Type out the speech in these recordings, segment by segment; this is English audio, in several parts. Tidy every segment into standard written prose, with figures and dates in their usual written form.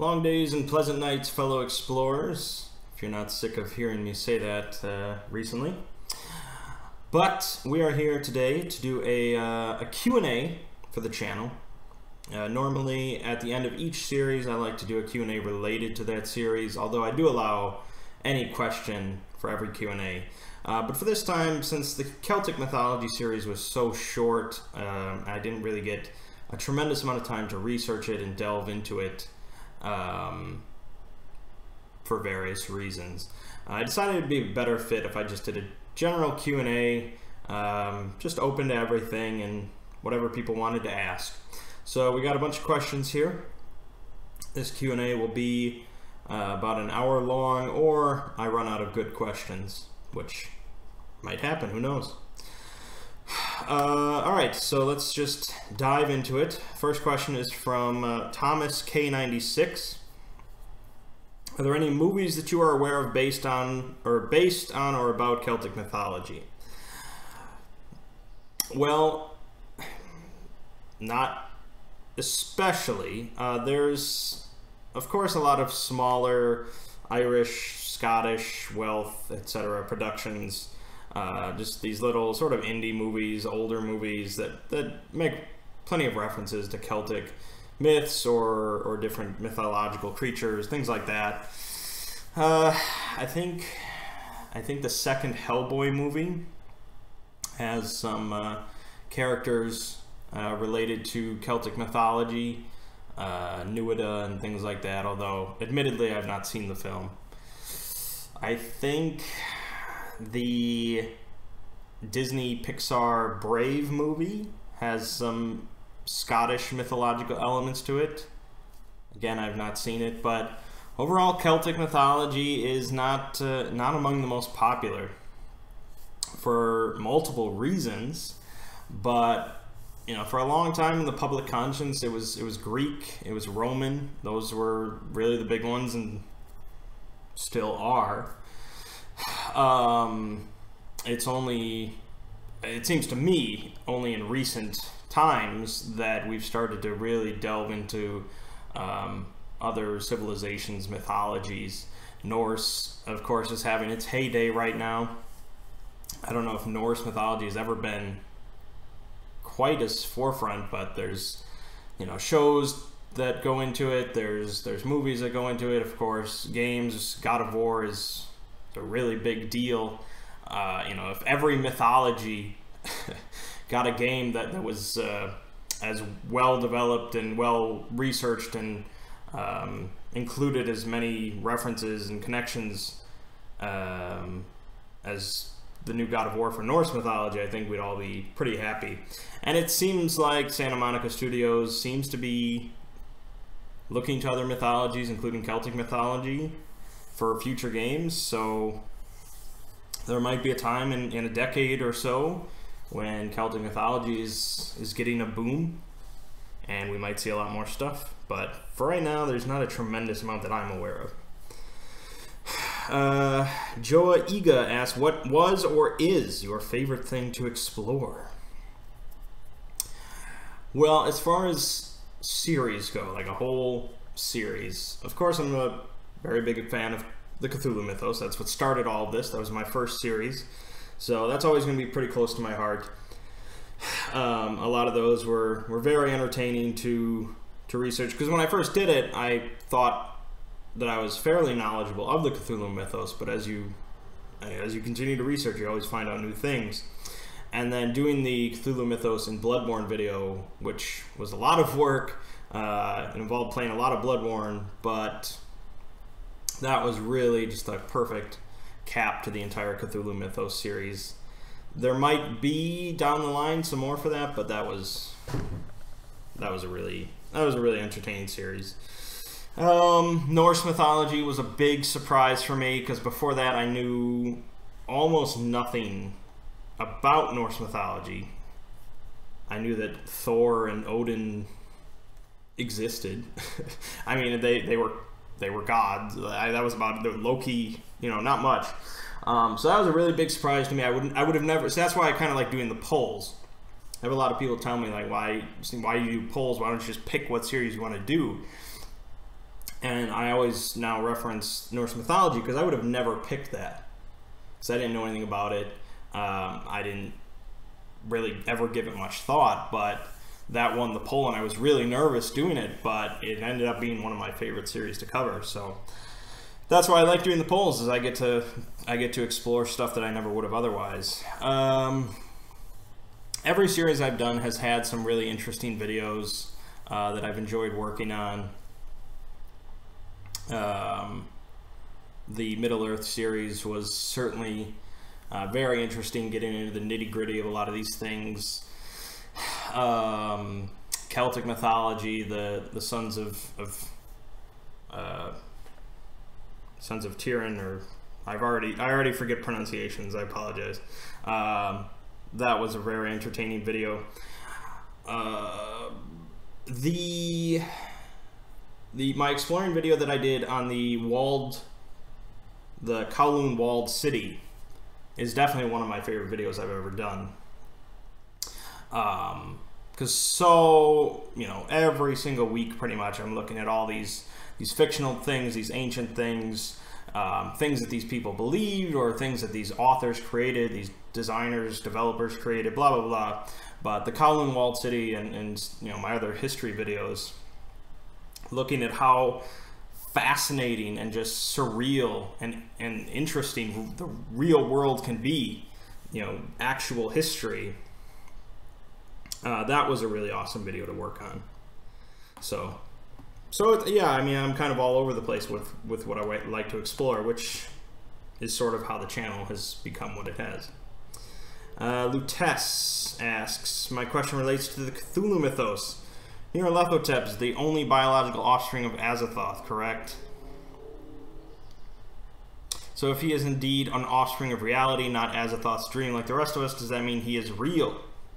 Long days and pleasant nights, fellow explorers, if you're not sick of hearing me say that recently. But we are here today to do a Q&A for the channel. Normally, at the end of each series, I like to do a Q&A related to that series, although I do allow any question for every Q&A. But for this time, since the Celtic mythology series was so short, I didn't really get a tremendous amount of time to research it and delve into it for various reasons. I decided it'd be a better fit if I just did a general Q&A, just open to everything and whatever people wanted to ask. So we got a bunch of questions here. This Q&A will be about an hour long, or I run out of good questions, which might happen, who knows. Alright, so let's just dive into it. First question is from Thomas K96. Are there any movies that you are aware of based on or about Celtic mythology? Well, not especially. There's, of course, a lot of smaller Irish, Scottish, Welsh, etc. productions. Just these little sort of indie movies, older movies that make plenty of references to Celtic myths or different mythological creatures, things like that. I think the second Hellboy movie has some characters related to Celtic mythology, Nuada and things like that, although admittedly I've not seen the film. I think the Disney Pixar Brave movie has some Scottish mythological elements to it. Again, I've not seen it, but overall Celtic mythology is not among the most popular for multiple reasons. But you know, for a long time in the public conscience, it was Greek, it was Roman. Those were really the big ones and still are. It's only, it seems to me, only in recent times that we've started to really delve into other civilizations' mythologies. Norse, of course, is having its heyday right now. I don't know if Norse mythology has ever been quite as forefront, but there's, you know, shows that go into it. There's movies that go into it, of course. Games, God of War is a really big deal. You know, if every mythology got a game that was as well developed and well researched and included as many references and connections as the new God of War for Norse mythology, I think we'd all be pretty happy. And it seems like Santa Monica Studios seems to be looking to other mythologies, including Celtic mythology, for future games. So there might be a time in a decade or so when Celtic mythology is getting a boom and we might see a lot more stuff. But for right now, there's not a tremendous amount that I'm aware of. Joa Iga asks, what was or is your favorite thing to explore? Well, as far as series go, like a whole series, of course I'm a very big fan of the Cthulhu mythos. That's what started all of this. That was my first series, so that's always going to be pretty close to my heart. A lot of those were very entertaining to research, because when I first did it, I thought that I was fairly knowledgeable of the Cthulhu mythos, but as you continue to research, you always find out new things. And then doing the Cthulhu mythos in Bloodborne video, which was a lot of work, it involved playing a lot of Bloodborne, but that was really just a perfect cap to the entire Cthulhu mythos series. There might be down the line some more for that, but that was a really entertaining series. Norse mythology was a big surprise for me, because before that I knew almost nothing about Norse mythology. I knew that Thor and Odin existed. I mean, they were gods. That was about it. Loki, you know, not much. So that was a really big surprise to me. I would have never. So that's why I kind of like doing the polls. I have a lot of people tell me, like, why you do polls? Why don't you just pick what series you want to do? And I always now reference Norse mythology because I would have never picked that, because I didn't know anything about it. I didn't really ever give it much thought, but that won the poll, and I was really nervous doing it, but it ended up being one of my favorite series to cover. So that's why I like doing the polls, is I get to explore stuff that I never would have otherwise. Every series I've done has had some really interesting videos that I've enjoyed working on. The Middle-earth series was certainly very interesting, getting into the nitty-gritty of a lot of these things. Celtic mythology, the sons of Tyrion, or I already forget pronunciations. I apologize. That was a very entertaining video. My exploring video that I did on the Kowloon walled city is definitely one of my favorite videos I've ever done. Because every single week pretty much I'm looking at all these fictional things, these ancient things, things that these people believed, or things that these authors created, these designers, developers created, blah blah blah. But the Kowloon walled city and my other history videos, looking at how fascinating and just surreal and interesting the real world can be, actual history. That was a really awesome video to work on. So yeah, I mean, I'm kind of all over the place with what I like to explore, which is sort of how the channel has become what it has. Lutess asks, my question relates to the Cthulhu mythos. Nyarlathotep is the only biological offspring of Azathoth, correct? So if he is indeed an offspring of reality, not Azathoth's dream like the rest of us, does that mean he is real?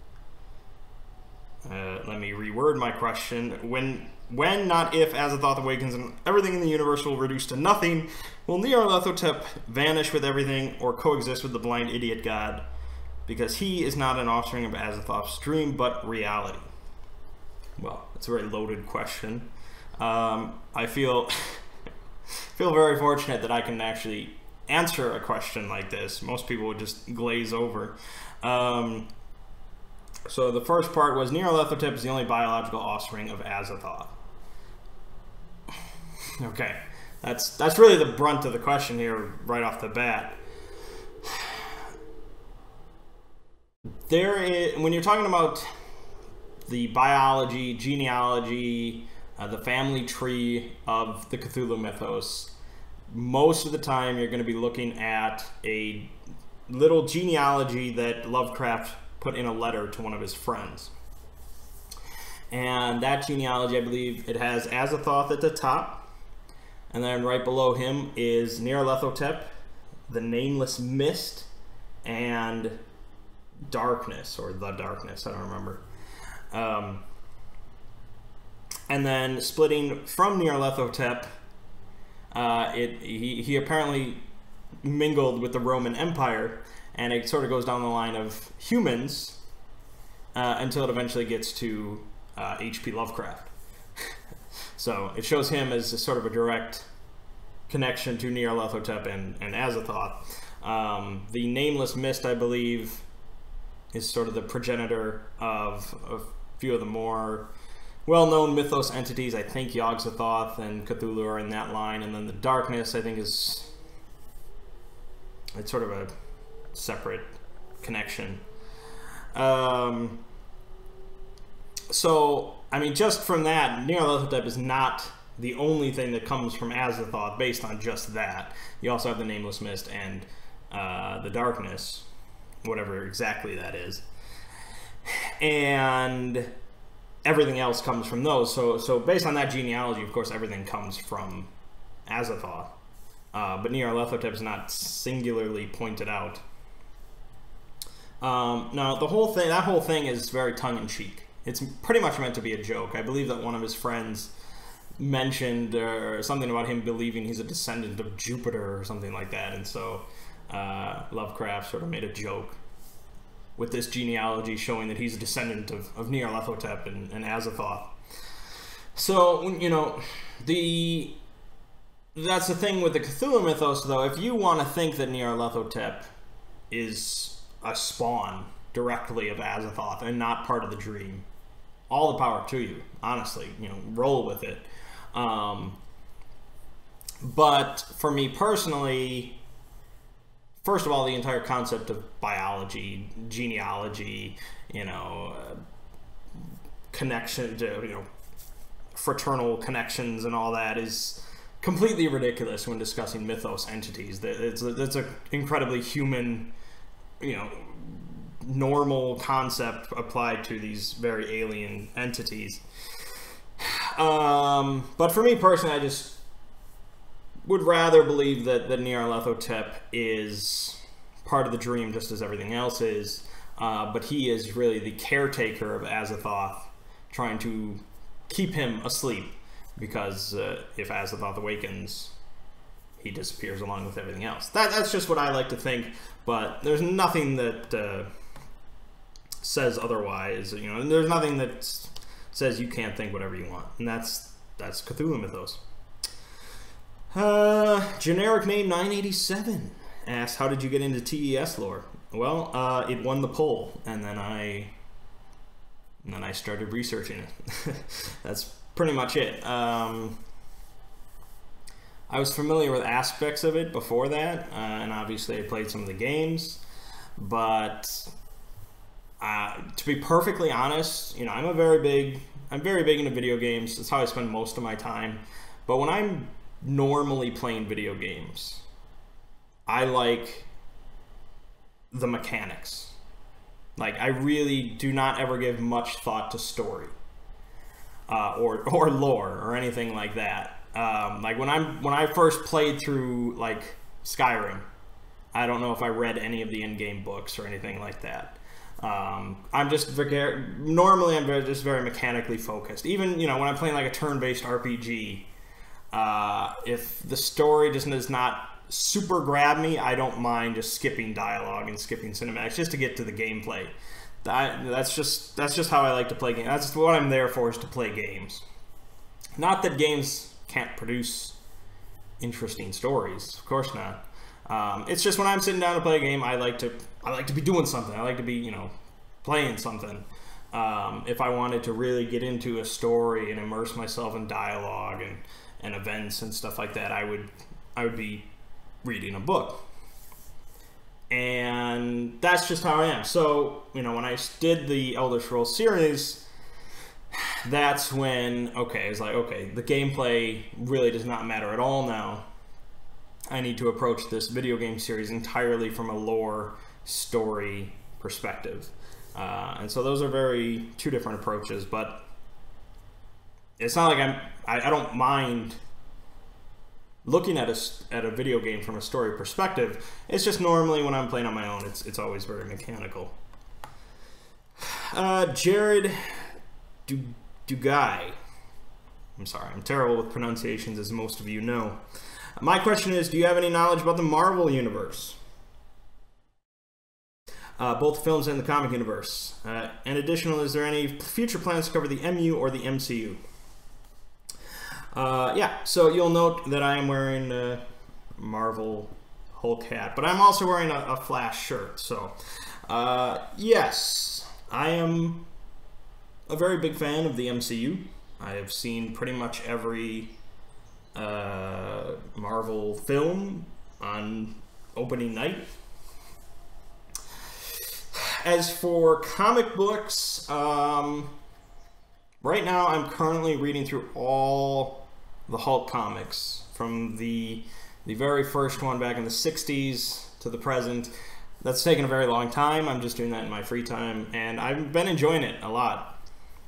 Let me reword my question. When, not if, Azathoth awakens and everything in the universe will reduce to nothing, will Nyarlathotep vanish with everything or coexist with the blind idiot god? Because he is not an offspring of Azathoth's dream, but reality. Well, it's a very loaded question. I feel very fortunate that I can actually answer a question like this. Most people would just glaze over. So the first part was Nyarlathotep is the only biological offspring of Azathoth. Okay, that's really the brunt of the question here right off the bat. When you're talking about the biology, genealogy, the family tree of the Cthulhu mythos, most of the time you're going to be looking at a little genealogy that Lovecraft put in a letter to one of his friends. And that genealogy, I believe, it has Azathoth at the top, and then right below him is Nyarlathotep, the Nameless Mist, and Darkness, or the Darkness, I don't remember. And then splitting from Nyarlathotep, he apparently mingled with the Roman Empire, and it sort of goes down the line of humans until it eventually gets to H.P. Lovecraft. So it shows him as a sort of a direct connection to Nyarlathotep and Azathoth. The Nameless Mist, I believe, is sort of the progenitor of a few of the more well-known mythos entities. I think Yog-Sothoth and Cthulhu are in that line, and then the Darkness, I think, it's sort of a separate connection. So, I mean, just from that, Nyarlathotep is not the only thing that comes from Azathoth based on just that. You also have the Nameless Mist and the Darkness, whatever exactly that is. And everything else comes from those. So based on that genealogy, of course, everything comes from Azathoth. But Nyarlathotep is not singularly pointed out. Now, that whole thing is very tongue-in-cheek. It's pretty much meant to be a joke. I believe that one of his friends mentioned something about him believing he's a descendant of Jupiter or something like that, and so Lovecraft sort of made a joke with this genealogy showing that he's a descendant of Nyarlathotep and Azathoth. So, you know, the that's the thing with the Cthulhu mythos, though. If you want to think that Nyarlathotep is a spawn directly of Azathoth and not part of the dream, all the power to you. Honestly, roll with it. But for me personally, first of all, the entire concept of biology, genealogy, connection to fraternal connections and all that is completely ridiculous when discussing mythos entities. It's an incredibly human, normal concept applied to these very alien entities. But for me personally, I just would rather believe that Nyarlathotep is part of the dream just as everything else is, but he is really the caretaker of Azathoth, trying to keep him asleep, because if Azathoth awakens, he disappears along with everything else. That's just what I like to think, but there's nothing that says otherwise. There's nothing that says you can't think whatever you want, and that's Cthulhu mythos. Generic name 987 asks, how did you get into TES lore? Well, it won the poll, and then I started researching it. That's pretty much it. I was familiar with aspects of it before that, and obviously I played some of the games, but to be perfectly honest, I'm very big into video games. That's how I spend most of my time. But when I'm normally playing video games, I like the mechanics. Like, I really do not ever give much thought to story or lore or anything like that. Like when I first played through like Skyrim, I don't know if I read any of the in-game books or anything like that. I'm just normally I'm just very mechanically focused. Even when I'm playing like a turn-based RPG, if the story just does not super grab me, I don't mind just skipping dialogue and skipping cinematics just to get to the gameplay. That's just how I like to play games. That's what I'm there for, is to play games. Not that games can't produce interesting stories, of course not. It's just when I'm sitting down to play a game, I like to be doing something. I like to be playing something. If I wanted to really get into a story and immerse myself in dialogue and events and stuff like that, I would be reading a book. And that's just how I am. So, when I did the Elder Scrolls series, that's when, it's like, okay, the gameplay really does not matter at all now. I need to approach this video game series entirely from a lore story perspective. And so those are two different approaches, but it's not like I don't mind looking at a video game from a story perspective. It's just normally when I'm playing on my own, it's always very mechanical. Jared Dugai. I'm sorry, I'm terrible with pronunciations, as most of you know. My question is, do you have any knowledge about the Marvel Universe? Both films and the comic universe. And additional, is there any future plans to cover the MU or the MCU? Yeah, so you'll note that I am wearing a Marvel Hulk hat, but I'm also wearing a Flash shirt. So, yes, I am a very big fan of the MCU. I have seen pretty much every Marvel film on opening night. As for comic books, right now I'm currently reading through all the Hulk comics, from the very first one back in the 60s to the present. That's taken a very long time. I'm just doing that in my free time, and I've been enjoying it a lot.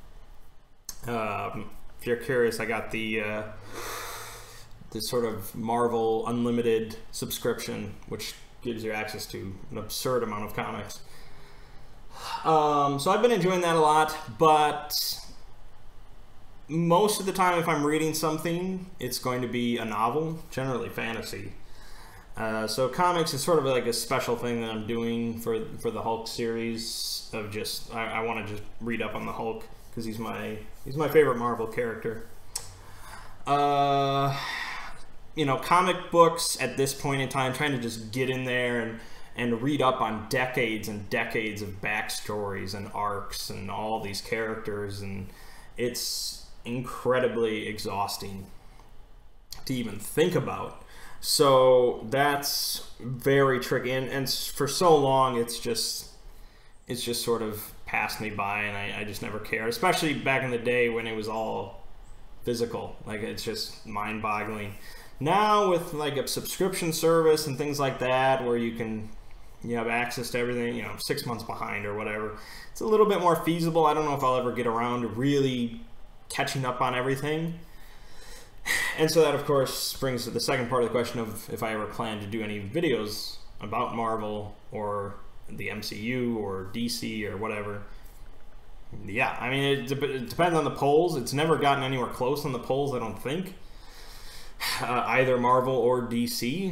If you're curious, I got the sort of Marvel Unlimited subscription, which gives you access to an absurd amount of comics. So I've been enjoying that a lot, but most of the time if I'm reading something, it's going to be a novel, generally fantasy. So comics is sort of like a special thing that I'm doing for the Hulk series, of just, I want to just read up on the Hulk, because he's my favorite Marvel character. you know, comic books at this point in time, trying to just get in there and read up on decades and decades of backstories and arcs and all these characters, and it's incredibly exhausting to even think about. So that's very tricky, and for so long it's just sort of passed me by, and I just never cared, especially back in the day when it was all physical. Like, it's just mind-boggling. Now with like a subscription service and things like that, where you have access to everything, you know, 6 months behind or whatever, it's a little bit more feasible. I don't know if I'll ever get around to really catching up on everything. And so that, of course, brings to the second part of the question of if I ever plan to do any videos about Marvel or the MCU or DC or whatever. Yeah, I mean, it depends on the polls. It's never gotten anywhere close on the polls, I don't think. Either Marvel or DC.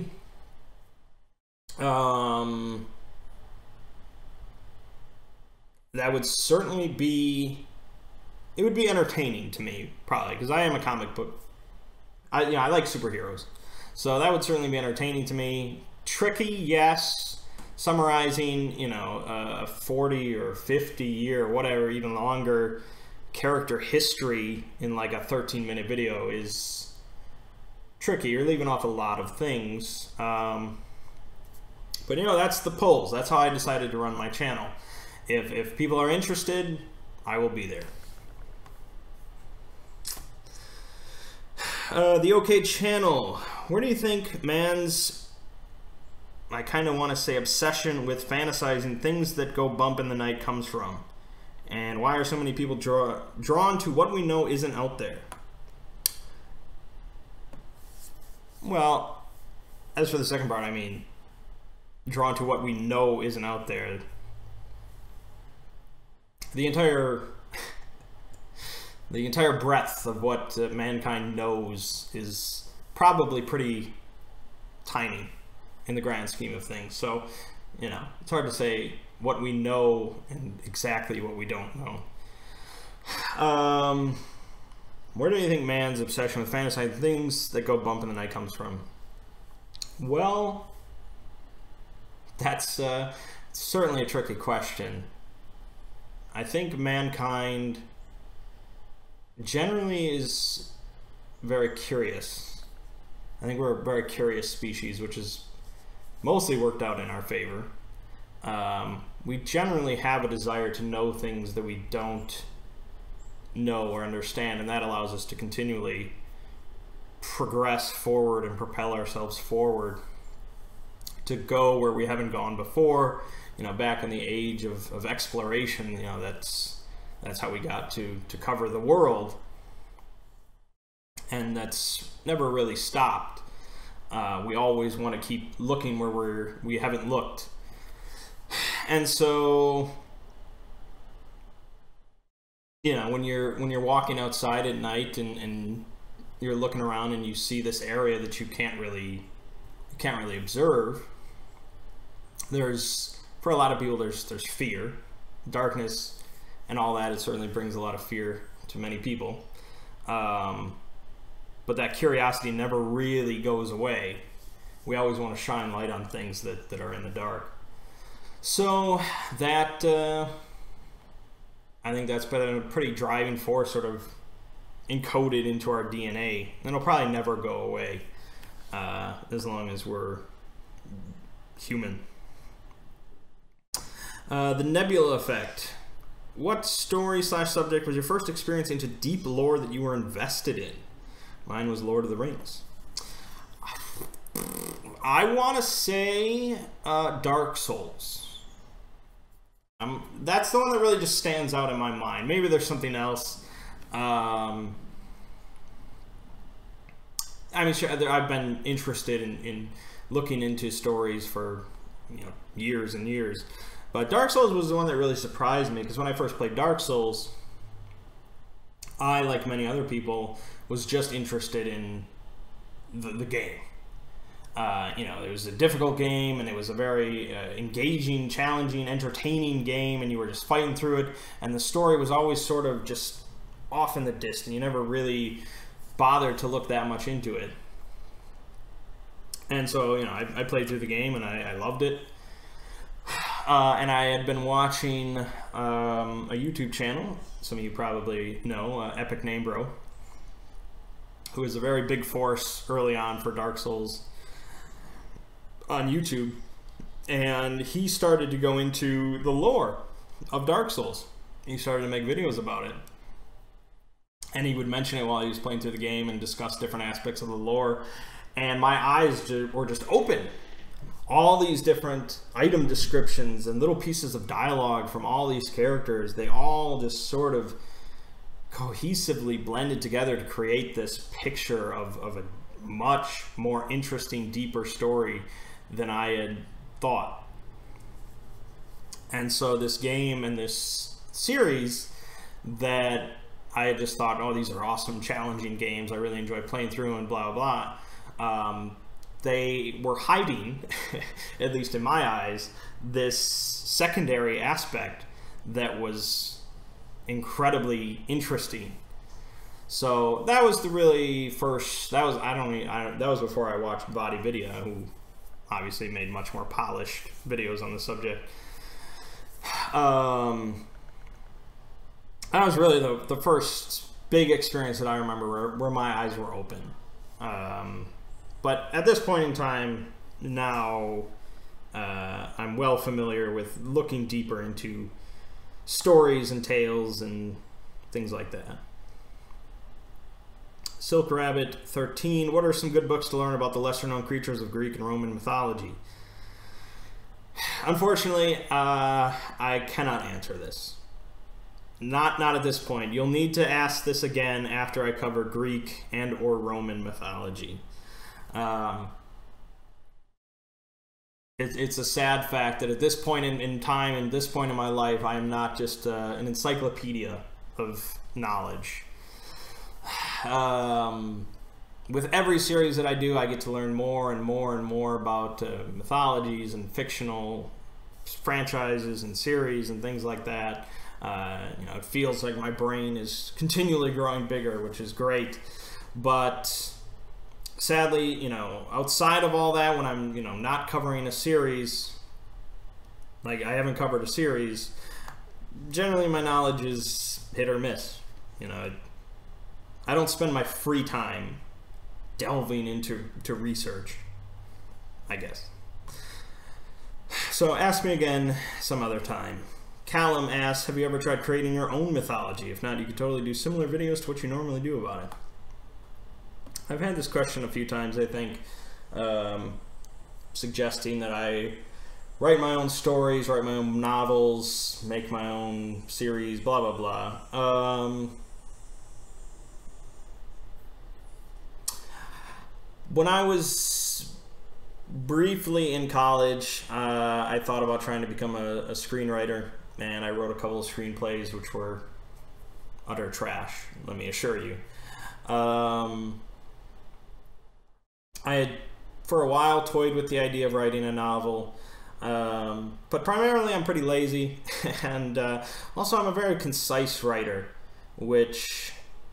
That would certainly be... It would be entertaining to me, probably, because I am a comic book... I like superheroes. So that would certainly be entertaining to me. Tricky, yes. Summarizing, you know, a 40 or 50 year, whatever, even longer character history in like a 13-minute video is tricky. You're leaving off a lot of things. But, you know, that's the polls. That's how I decided to run my channel. If people are interested, I will be there. The OK Channel. Where do you think man's, I kind of want to say, obsession with fantasizing things that go bump in the night comes from? And why are so many people drawn to what we know isn't out there? Well, as for the second part, I mean, drawn to what we know isn't out there. The entire breadth of what mankind knows is probably pretty tiny in the grand scheme of things. So, you know, it's hard to say what we know and exactly what we don't know. Where do you think man's obsession with fantasizing things that go bump in the night comes from? Well, that's certainly a tricky question. I think mankind generally is very curious. I think we're a very curious species, which is mostly worked out in our favor. We generally have a desire to know things that we don't know or understand, and that allows us to continually progress forward and propel ourselves forward to go where we haven't gone before. You know, back in the age of exploration, you know, that's how we got to cover the world, and that's never really stopped. We always want to keep looking where we haven't looked. And so, you know, when you're walking outside at night and you're looking around and you see this area that you can't really observe, for a lot of people there's fear, darkness, and all that. It certainly brings a lot of fear to many people. But that curiosity never really goes away. We always want to shine light on things that are in the dark. So that, I think that's been a pretty driving force, sort of encoded into our DNA. And it'll probably never go away as long as we're human. The Nebula Effect. What story/subject was your first experience into deep lore that you were invested in? Mine was Lord of the Rings. I want to say Dark Souls. That's the one that really just stands out in my mind. Maybe there's something else. I mean, sure, I've been interested in looking into stories for, you know, years and years. But Dark Souls was the one that really surprised me, because when I first played Dark Souls, I, like many other people, was just interested in the game. You know, it was a difficult game, and it was a very engaging, challenging, entertaining game, and you were just fighting through it, and the story was always sort of just off in the distance. You never really bothered to look that much into it. And so, I played through the game and I loved it. And I had been watching a YouTube channel, some of you probably know, Epic Name Bro, who was a very big force early on for Dark Souls on YouTube. And he started to go into the lore of Dark Souls. He started to make videos about it. And he would mention it while he was playing through the game and discuss different aspects of the lore. And my eyes were just open. All these different item descriptions and little pieces of dialogue from all these characters, they all just sort of cohesively blended together to create this picture of a much more interesting, deeper story than I had thought. And so this game and this series that I had just thought, oh, these are awesome, challenging games, I really enjoy playing through and blah, blah, blah. They were hiding, at least in my eyes, this secondary aspect that was incredibly interesting. So that was the really first. That was that was before I watched VaatiVidya, who obviously made much more polished videos on the subject. That was really the first big experience that I remember where my eyes were open. But at this point in time, now I'm well familiar with looking deeper into stories and tales and things like that. Silk Rabbit 13, what are some good books to learn about the lesser known creatures of Greek and Roman mythology? Unfortunately, I cannot answer this. Not at this point. You'll need to ask this again after I cover Greek and or Roman mythology. It's a sad fact that at this point in time, and this point in my life, I am not just an encyclopedia of knowledge. With every series that I do, I get to learn more and more and more about mythologies and fictional franchises and series and things like that. It feels like my brain is continually growing bigger, which is great. But sadly, outside of all that, when I'm, not covering a series, like I haven't covered a series, generally my knowledge is hit or miss. I don't spend my free time delving into research, I guess. So ask me again some other time. Callum asks, have you ever tried creating your own mythology? If not, you could totally do similar videos to what you normally do about it. I've had this question a few times, I think, suggesting that I write my own stories, write my own novels, make my own series, blah, blah, blah. When I was briefly in college, I thought about trying to become a screenwriter, and I wrote a couple of screenplays which were utter trash, let me assure you. I had, for a while, toyed with the idea of writing a novel, but primarily I'm pretty lazy, and also I'm a very concise writer, which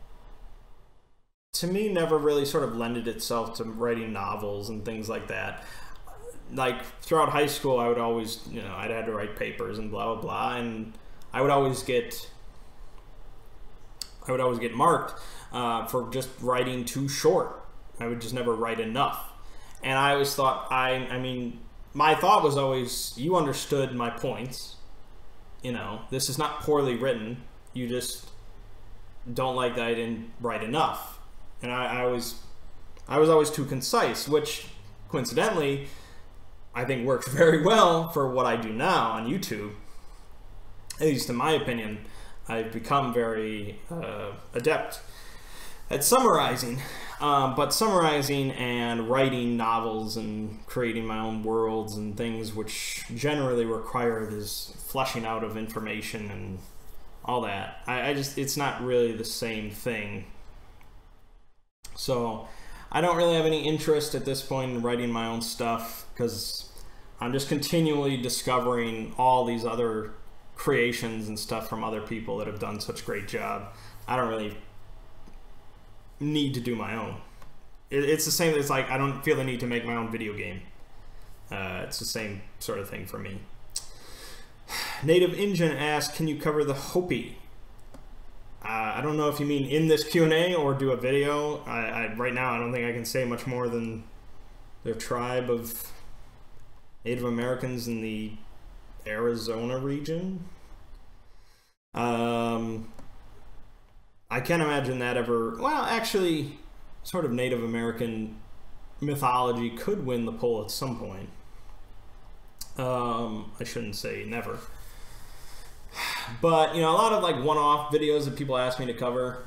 to me never really sort of lended itself to writing novels and things like that. Like throughout high school, I would always, I'd had to write papers and blah, blah, blah, and I would always get marked for just writing too short. I would just never write enough. And I always thought, my thought was always, you understood my points. This is not poorly written. You just don't like that I didn't write enough. And I was always too concise, which coincidentally, I think works very well for what I do now on YouTube. At least in my opinion, I've become very adept at summarizing. But summarizing and writing novels and creating my own worlds and things which generally require this fleshing out of information and all that, it's not really the same thing. So I don't really have any interest at this point in writing my own stuff because I'm just continually discovering all these other creations and stuff from other people that have done such a great job. I don't really need to do my own. It's the same. It's like I don't feel the need to make my own video game. It's the same sort of thing for me. Native Engine asks, can you cover the Hopi? I don't know if you mean in this Q&A or do a video. Right now, I don't think I can say much more than their tribe of Native Americans in the Arizona region. I can't imagine that ever... Well, actually, sort of Native American mythology could win the poll at some point. I shouldn't say never. But, you know, a lot of like one-off videos that people ask me to cover.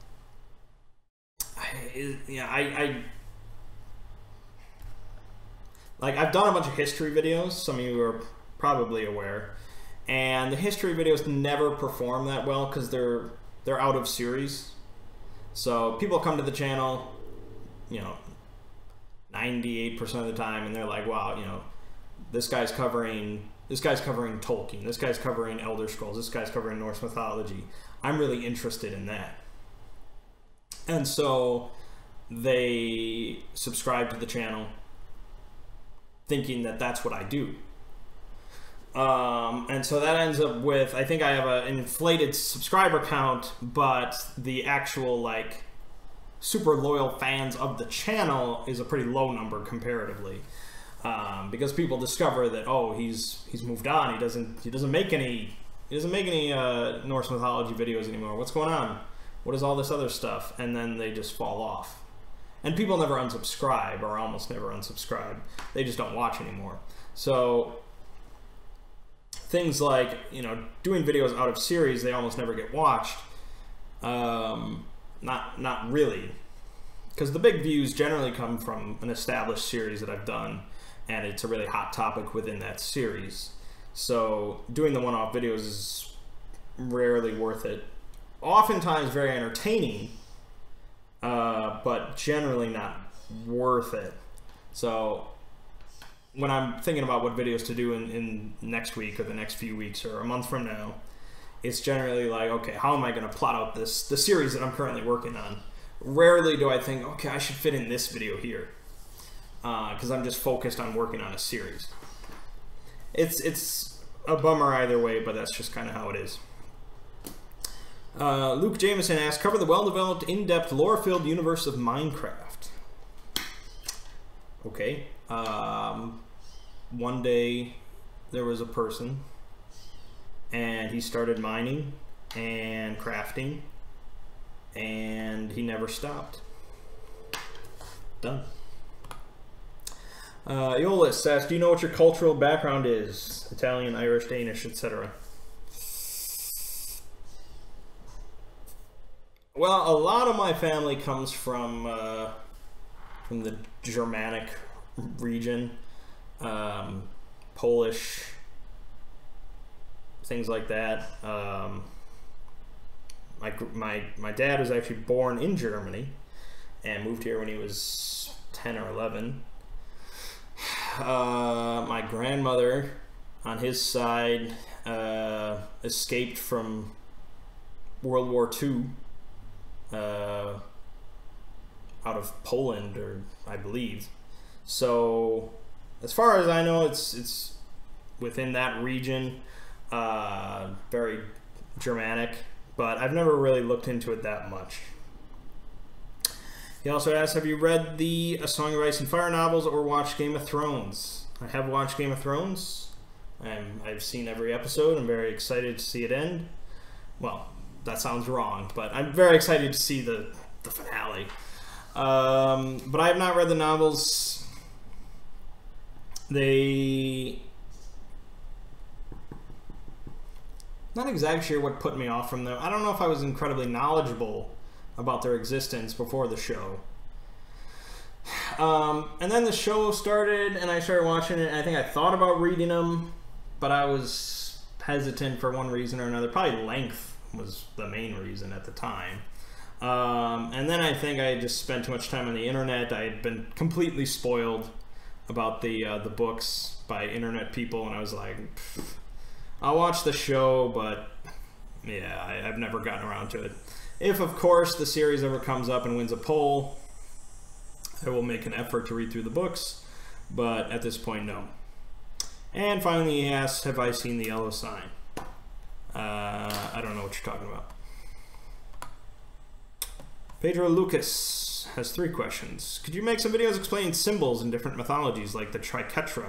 Like, I've done a bunch of history videos. Some of you are probably aware. And the history videos never perform that well because they're out of series. So people come to the channel, you know, 98% of the time, and they're like, wow, you know, this guy's covering Tolkien, this guy's covering Elder Scrolls, this guy's covering Norse mythology. I'm really interested in that. And so they subscribe to the channel thinking that that's what I do. And so that ends up with, I think I have an inflated subscriber count, but the actual like super loyal fans of the channel is a pretty low number comparatively. Because people discover that, oh, he's moved on. He doesn't make any Norse mythology videos anymore. What's going on? What is all this other stuff? And then they just fall off. And people never unsubscribe, or almost never unsubscribe. They just don't watch anymore. So things like, you know, doing videos out of series, they almost never get watched. Not really, because the big views generally come from an established series that I've done, and it's a really hot topic within that series. So doing the one-off videos is rarely worth it. Oftentimes very entertaining, but generally not worth it. So when I'm thinking about what videos to do in next week or the next few weeks or a month from now, it's generally like, okay, how am I going to plot out the series that I'm currently working on? Rarely do I think, okay, I should fit in this video here, because I'm just focused on working on a series. It's a bummer either way, but that's just kind of how it is. Luke Jameson asks, cover the well-developed, in-depth, lore-filled universe of Minecraft. Okay. One day there was a person, and he started mining and crafting, and he never stopped. Done. Eolus asks, do you know what your cultural background is? Italian, Irish, Danish, etc. Well, a lot of my family comes from the Germanic region, Polish, things like that. My dad was actually born in Germany and moved here when he was 10 or 11. My grandmother, on his side, escaped from World War II out of Poland, or I believe. So, as far as I know, it's within that region, very Germanic, but I've never really looked into it that much. He also asks, have you read the A Song of Ice and Fire novels or watched Game of Thrones? I have watched Game of Thrones. I've seen every episode. I'm very excited to see it end. Well, that sounds wrong, but I'm very excited to see the finale. But I have not read the novels. Not exactly sure what put me off from them. I don't know if I was incredibly knowledgeable about their existence before the show. And then the show started, and I started watching it, and I think I thought about reading them, but I was hesitant for one reason or another. Probably length was the main reason at the time. And then I think I just spent too much time on the internet. I had been completely spoiled about the books by internet people, and I was like, I'll watch the show, but yeah, I've never gotten around to it. If, of course, the series ever comes up and wins a poll, I will make an effort to read through the books, but at this point, no. And finally, he asks, have I seen The Yellow Sign? I don't know what you're talking about. Pedro Lucas has 3 questions. Could you make some videos explaining symbols in different mythologies, like the Triquetra?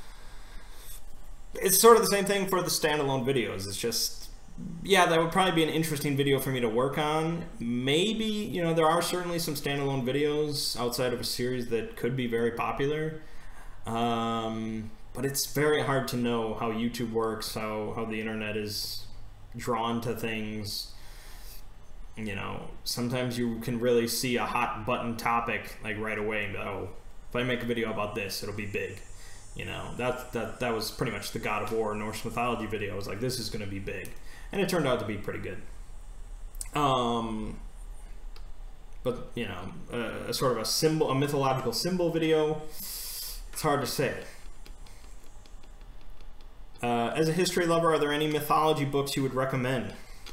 It's sort of the same thing for the standalone videos. It's just, yeah, that would probably be an interesting video for me to work on. Maybe, you know, there are certainly some standalone videos outside of a series that could be very popular. But it's very hard to know how YouTube works, how the internet is drawn to things. You know, sometimes you can really see a hot button topic like right away and go, oh, if I make a video about this, it'll be big. You know, that was pretty much the God of War Norse mythology video. I was like, this is going to be big. And it turned out to be pretty good. But, you know, a sort of a mythological symbol video, it's hard to say. As a history lover, are there any mythology books you would recommend?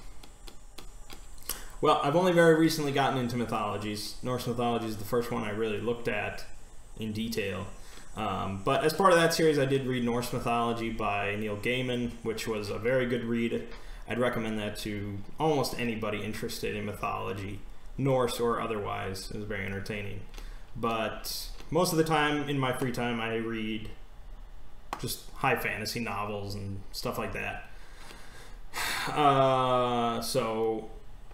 Well, I've only very recently gotten into mythologies. Norse mythology is the first one I really looked at in detail. But as part of that series, I did read Norse Mythology by Neil Gaiman, which was a very good read. I'd recommend that to almost anybody interested in mythology, Norse or otherwise. It was very entertaining. But most of the time, in my free time, I read just high fantasy novels and stuff like that. So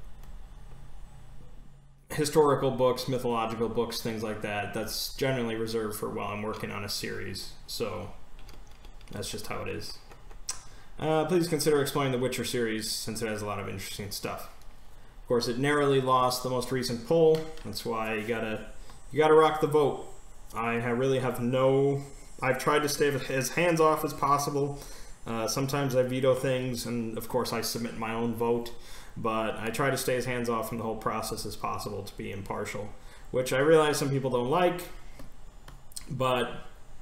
historical books, mythological books, things like that, that's generally reserved for while I'm working on a series. So that's just how it is. Please consider exploring the Witcher series, since it has a lot of interesting stuff. Of course, it narrowly lost the most recent poll. That's why you gotta rock the vote. I really have no... I've tried to stay as hands-off as possible. Sometimes I veto things, and of course I submit my own vote. But I try to stay as hands-off from the whole process as possible to be impartial, which I realize some people don't like, but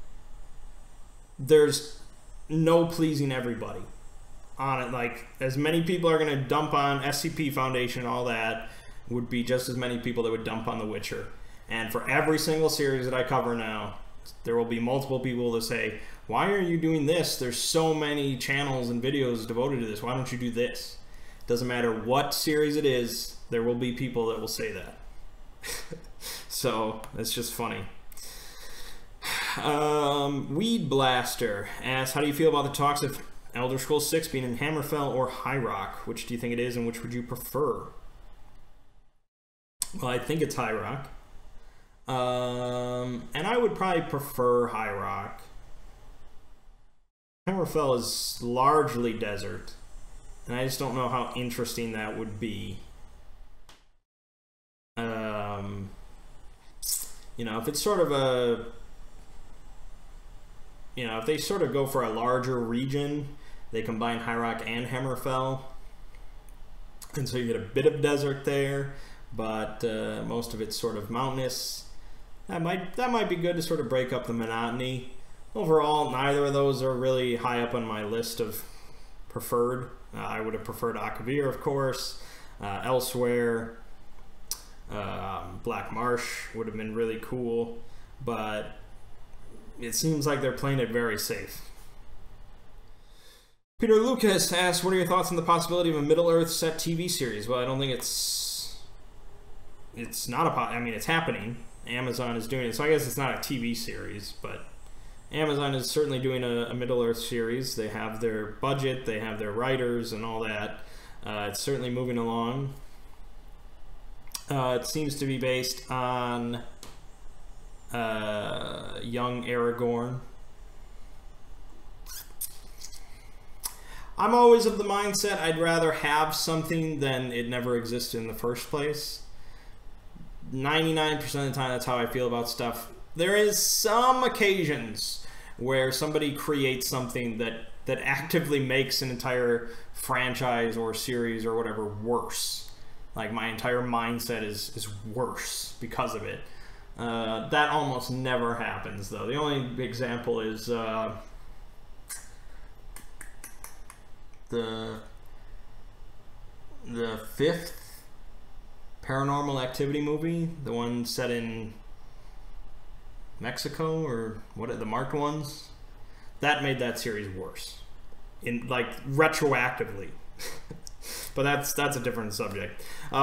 there's no pleasing everybody on it. Like, as many people are going to dump on SCP Foundation and all that, would be just as many people that would dump on The Witcher. And for every single series that I cover now, there will be multiple people that say, why are you doing this? There's so many channels and videos devoted to this. Why don't you do this? Doesn't matter what series it is, there will be people that will say that. So, it's just funny. Weed Blaster asks, how do you feel about the talks of Elder Scrolls 6 being in Hammerfell or High Rock? Which do you think it is, and which would you prefer? Well, I think it's High Rock. And I would probably prefer High Rock. Hammerfell is largely desert. And I just don't know how interesting that would be. You know, if it's sort of a... You know, if they sort of go for a larger region, they combine High Rock and Hammerfell. And so you get a bit of desert there, but most of it's sort of mountainous. That might be good to sort of break up the monotony. Overall, neither of those are really high up on my list of preferred. I would have preferred Akavir, of course. Elsewhere, Black Marsh would have been really cool, but it seems like they're playing it very safe. Peter Lucas asks, what are your thoughts on the possibility of a Middle-earth set TV series? Well, I don't think it's not I mean, it's happening. Amazon is doing it, so I guess it's not a TV series, but Amazon is certainly doing a Middle-earth series. They have their budget, they have their writers and all that. It's certainly moving along. It seems to be based on young Aragorn. I'm always of the mindset I'd rather have something than it never existed in the first place. 99% of the time, that's how I feel about stuff. There is some occasions where somebody creates something that actively makes an entire franchise or series or whatever worse. Like, my entire mindset is worse because of it. That almost never happens, though. The only example is the fifth Paranormal Activity movie, the one set in Mexico, or what are the marked ones? That made that series worse, in like retroactively. But that's a different subject.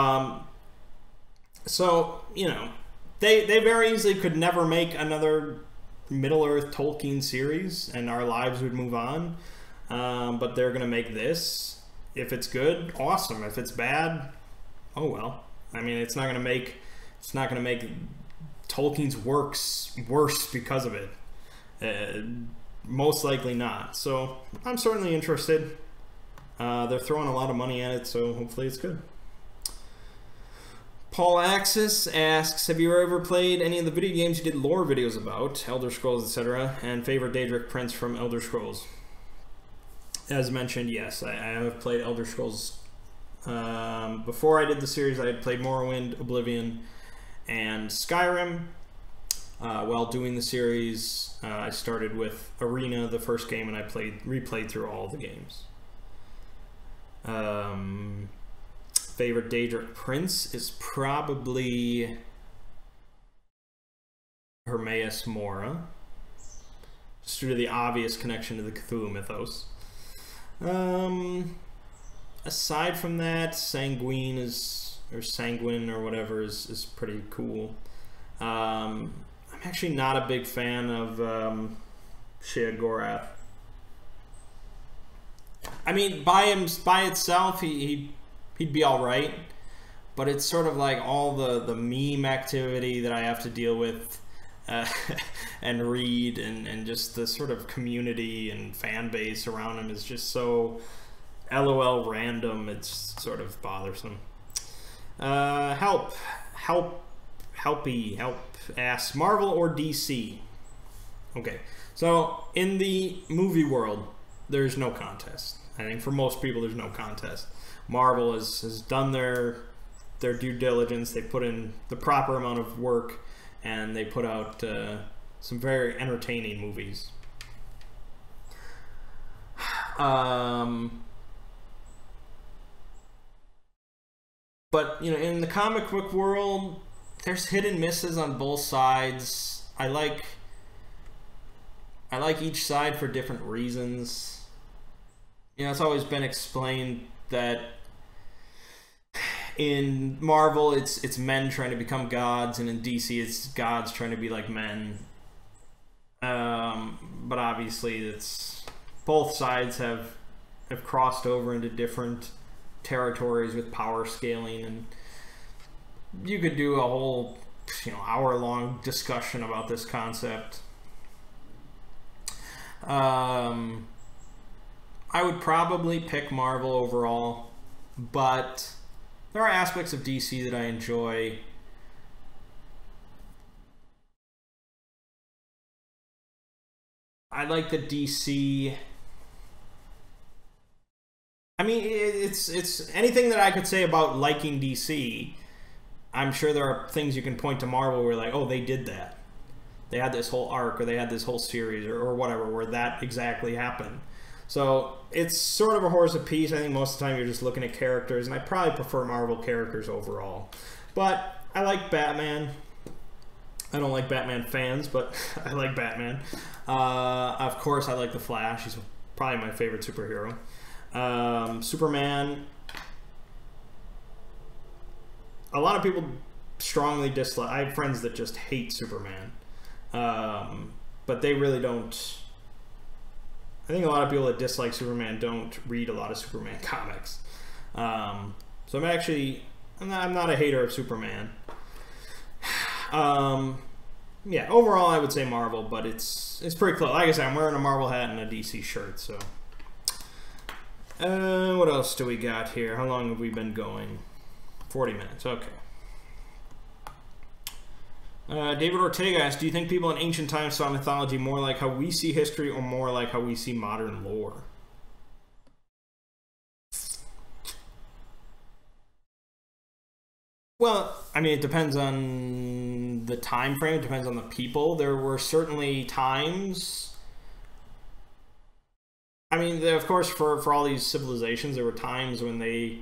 So, you know, they very easily could never make another Middle-earth Tolkien series, and our lives would move on. But they're gonna make this. If it's good, awesome. If it's bad, oh well. I mean, it's not gonna make Tolkien's works worse because of it. Most likely not. So I'm certainly interested. They're throwing a lot of money at it, so hopefully it's good. Paul Axis asks, have you ever played any of the video games you did lore videos about, Elder Scrolls, etc., and favorite Daedric Prince from Elder Scrolls? As mentioned, yes, I have played Elder Scrolls. Before I did the series, I had played Morrowind, Oblivion, and Skyrim. While doing the series, I started with Arena, the first game, and I replayed through all the games. Favorite Daedric Prince is probably Hermaeus Mora, just due to the obvious connection to the Cthulhu mythos. Aside from that, Sanguine or whatever is pretty cool. I'm actually not a big fan of Sheogorath. I mean, by itself, he'd be all right, but it's sort of like all the meme activity that I have to deal with and read, and just the sort of community and fan base around him is just so LOL random. It's sort of bothersome. Help asks, Marvel or DC? Okay, so in the movie world, there's no contest. I think for most people, there's no contest. Marvel has done their due diligence. They put in the proper amount of work, and they put out some very entertaining movies. But, you know, in the comic book world, there's hit and misses on both sides. I like each side for different reasons. You know, it's always been explained that in Marvel it's men trying to become gods, and in DC it's gods trying to be like men. But obviously it's both sides have crossed over into different territories with power scaling, and you could do a whole, you know, hour-long discussion about this concept. I would probably pick Marvel overall, but there are aspects of DC that I enjoy. I like the DC. I mean, it's anything that I could say about liking DC. I'm sure there are things you can point to Marvel where, like, oh, they did that. They had this whole arc, or they had this whole series, or whatever, where that exactly happened. So it's sort of a horse apiece. I think most of the time you're just looking at characters, and I probably prefer Marvel characters overall. But I like Batman. I don't like Batman fans, but I like Batman. Of course, I like The Flash. He's probably my favorite superhero. Superman. A lot of people strongly dislike. I have friends that just hate Superman. But they really don't. I think a lot of people that dislike Superman don't read a lot of Superman comics. So I'm not a hater of Superman. Yeah, overall I would say Marvel, but it's pretty close. Like I said, I'm wearing a Marvel hat and a DC shirt, so. What else do we got here? How long have we been going? 40 minutes, okay. David Ortega asks, do you think people in ancient times saw mythology more like how we see history, or more like how we see modern lore? Well, I mean, it depends on the time frame. It depends on the people. There were certainly times. I mean, of course, for all these civilizations, there were times when they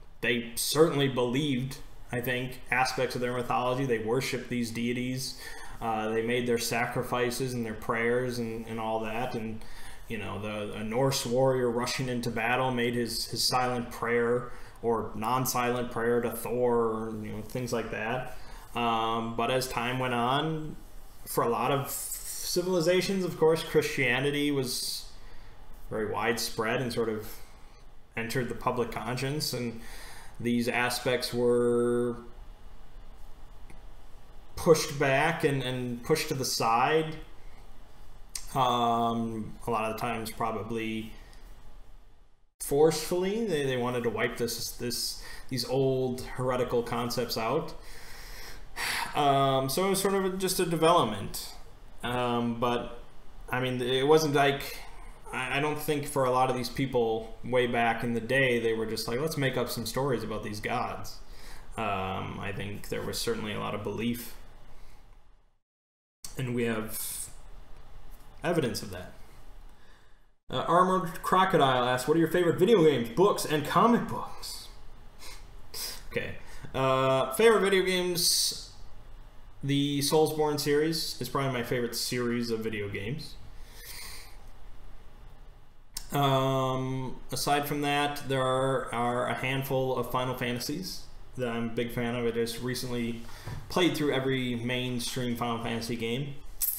certainly believed, I think, aspects of their mythology. They worshipped these deities. They made their sacrifices and their prayers and all that, and a Norse warrior rushing into battle made his silent prayer or non-silent prayer to Thor, or things like that. But as time went on, for a lot of civilizations, of course, Christianity was very widespread and sort of entered the public conscience, and these aspects were pushed back and pushed to the side. A lot of the times, probably forcefully. They wanted to wipe these old heretical concepts out. So it was sort of just a development. But I mean, it wasn't like, I don't think for a lot of these people way back in the day, they were just like, let's make up some stories about these gods. I think there was certainly a lot of belief, and we have evidence of that. Armored Crocodile asks, what are your favorite video games, books, and comic books? Okay. Favorite video games, the Soulsborne series is probably my favorite series of video games. Aside from that, there are a handful of Final Fantasies that I'm a big fan of. I just recently played through every mainstream Final Fantasy game.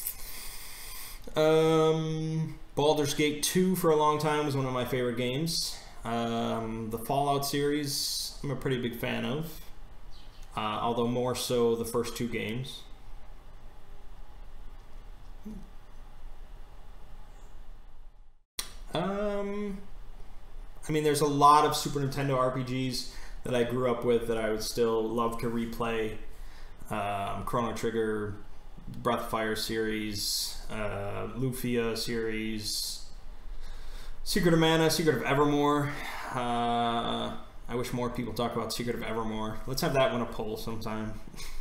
Baldur's Gate 2 for a long time was one of my favorite games. The Fallout series I'm a pretty big fan of, although more so the first two games. I mean, there's a lot of Super Nintendo RPGs that I grew up with that I would still love to replay. Chrono Trigger, Breath of Fire series, Lufia series, Secret of Mana, Secret of Evermore. I wish more people talk about Secret of Evermore. Let's have that one a poll sometime.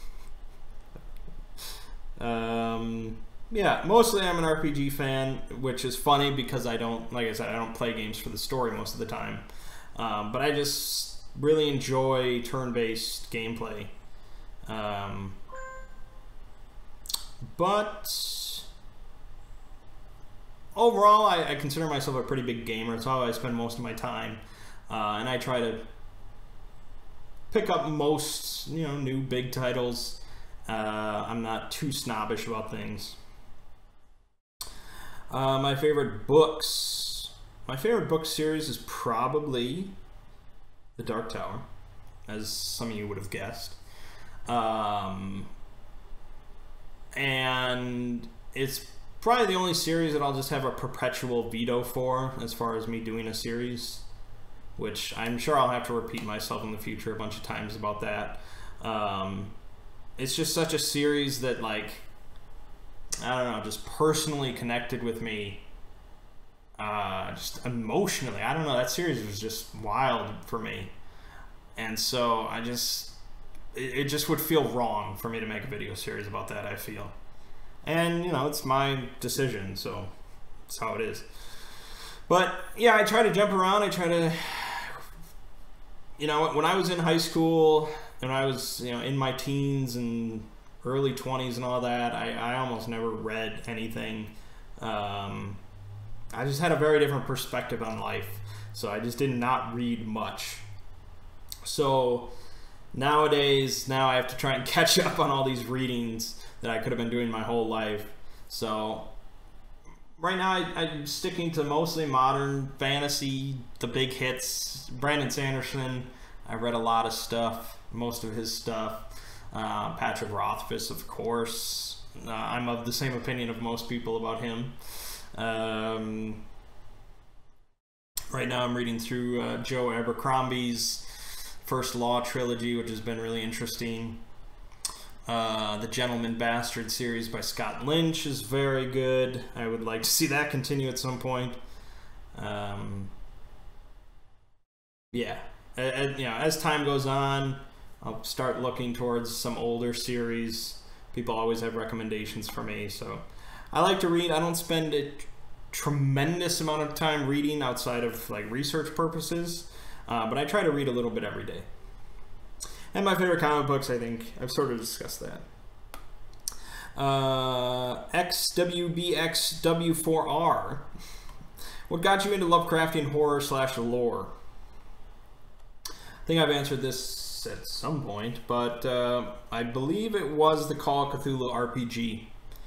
Yeah, mostly I'm an RPG fan, which is funny because I don't, like I said, I don't play games for the story most of the time. But I just really enjoy turn-based gameplay. But overall, I consider myself a pretty big gamer. It's how I spend most of my time. And I try to pick up most, new big titles. I'm not too snobbish about things. My favorite books. My favorite book series is probably The Dark Tower, as some of you would have guessed. And it's probably the only series that I'll just have a perpetual veto for as far as me doing a series, which I'm sure I'll have to repeat myself in the future a bunch of times about that. It's just such a series that, like, I don't know, just personally connected with me, just emotionally. I don't know, that series was just wild for me. And so it just would feel wrong for me to make a video series about that, I feel. And, it's my decision, so it's how it is. But, yeah, I try to jump around. I try to, when I was in high school, and I was, in my teens and early 20s and all that, I almost never read anything. I just had a very different perspective on life, so I just did not read much. So nowadays, I have to try and catch up on all these readings that I could have been doing my whole life. So right now, I'm sticking to mostly modern fantasy, the big hits. Brandon Sanderson, I read a lot of stuff, most of his stuff. Patrick Rothfuss, of course. I'm of the same opinion of most people about him. Right now I'm reading through Joe Abercrombie's First Law trilogy, which has been really interesting. The Gentleman Bastard series by Scott Lynch is very good. I would like to see that continue at some point. Yeah, as time goes on, I'll start looking towards some older series. People always have recommendations for me, so I like to read. I don't spend a tremendous amount of time reading outside of like research purposes, but I try to read a little bit every day. And my favorite comic books, I think I've sort of discussed that. XWBXW4R. What got you into Lovecraftian horror / lore? I think I've answered this at some point, but I believe it was the Call of Cthulhu RPG.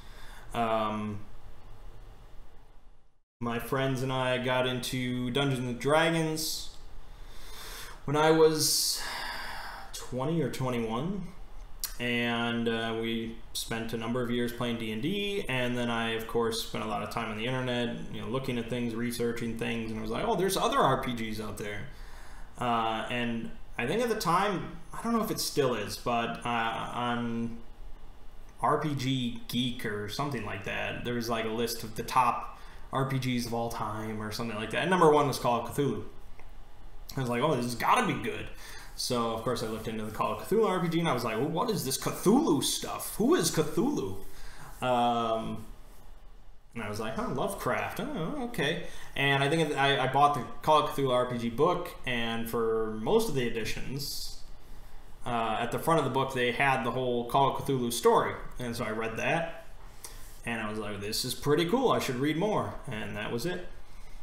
My friends and I got into Dungeons and Dragons when I was 20 or 21, and we spent a number of years playing D&D, and then I, of course, spent a lot of time on the internet, you know, looking at things, researching things, and I was like, oh, there's other RPGs out there. And I think at the time, I don't know if it still is, but on RPG Geek or something like that, there was like a list of the top RPGs of all time or something like that. And number 1 was Call of Cthulhu. I was like, oh, this has got to be good. So, of course, I looked into the Call of Cthulhu RPG, and I was like, well, what is this Cthulhu stuff? Who is Cthulhu? And I was like, oh, Lovecraft. Oh, okay. And I think I bought the Call of Cthulhu RPG book, and for most of the editions, at the front of the book, they had the whole Call of Cthulhu story. And so I read that. And I was like, this is pretty cool. I should read more. And that was it.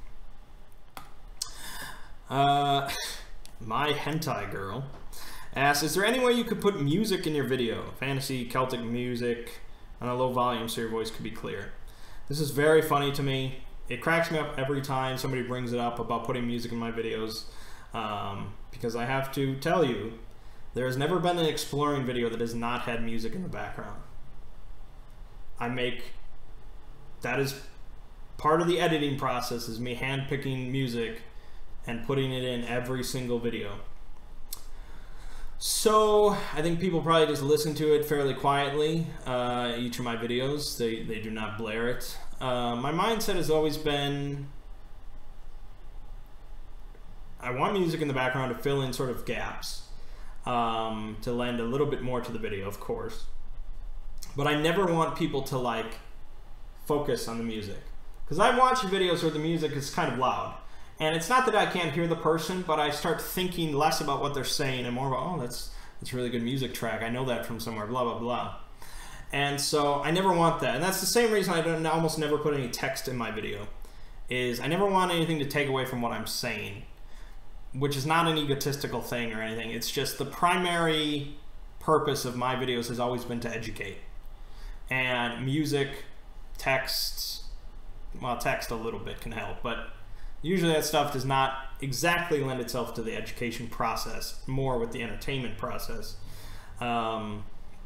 My hentai girl asks, is there any way you could put music in your video? Fantasy, Celtic music on a low volume so your voice could be clear. This is very funny to me. It cracks me up every time somebody brings it up about putting music in my videos. Because I have to tell you, there has never been an exploring video that has not had music in the background. That is part of the editing process, is me handpicking music and putting it in every single video. So I think people probably just listen to it fairly quietly, each of my videos. They do not blare it. My mindset has always been, I want music in the background to fill in sort of gaps, to lend a little bit more to the video, of course. But I never want people to like focus on the music, because I watch videos where the music is kind of loud, and it's not that I can't hear the person, but I start thinking less about what they're saying and more about, oh, that's a really good music track, I know that from somewhere, blah blah blah. And so I never want that, and that's the same reason I don't almost never put any text in my video, is I never want anything to take away from what I'm saying, which is not an egotistical thing or anything. It's just the primary purpose of my videos has always been to educate. And music, text, well, text a little bit can help, but usually that stuff does not exactly lend itself to the education process, more with the entertainment process. And